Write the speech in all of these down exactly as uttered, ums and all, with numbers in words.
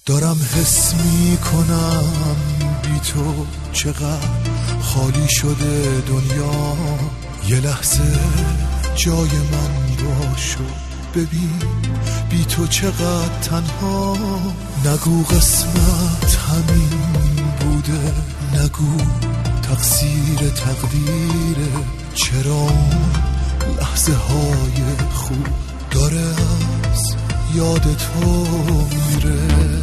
دارم حس می کنم بی تو چقدر خالی شده دنیا. یه لحظه جای من باشو ببین بی تو چقدر تنها. نگو قسمت همین بوده، نگو تقصیر تقدیره. چرا اون لحظه های خوب داره از یاد تو میره.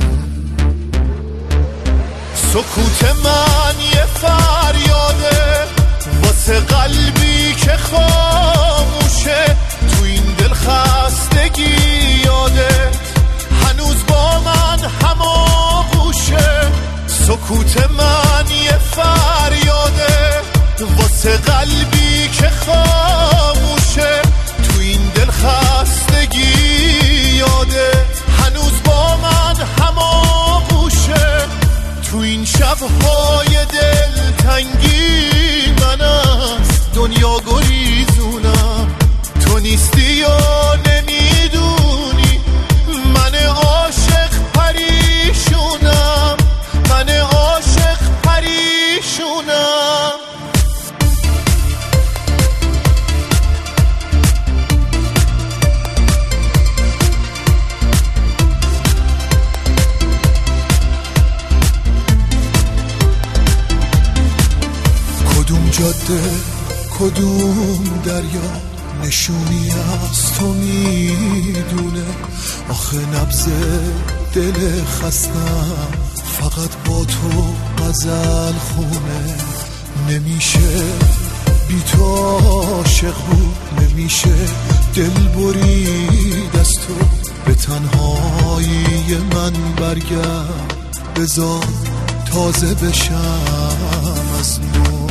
سکوت من یه فریاده واسه قلبی که خاموشه. تو این دل خستگی یاده هنوز با من هماغوشه. سکوت من یه فریاده واسه قلبی که خاموشه. تو این دل خستگی یاده هنوز با من هماغوشه. تو این شب‌های دلتنگی من از دنیا گریزونم. تو نیستی و نمیدونی من عاشق پریشونم، من عاشق پریشونم. کدوم جاده کدوم دریا نشونی از تو میدونه. آخه نبض دل خستم فقط با تو غزل خونه. نمیشه بی تو عاشق بود، نمیشه دل برید از تو. به تنهایی من برگرد بذار تازه بشم از نو.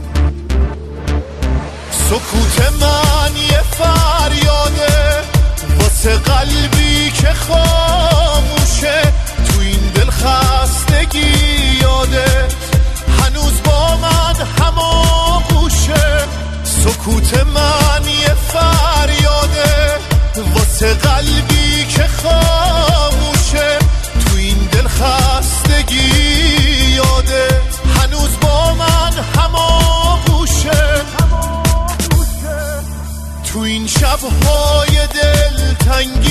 سکوت من یه فریاده واسه قلبی که خاموشه. تو این دل خستگی یاده هنوز با من هماغوشه. سکوت من یه فریاده واسه قلبی که خاموشه. تو این دل خستگی یاده هنوز با من هماغوشه. تو این شب‌های دلتنگی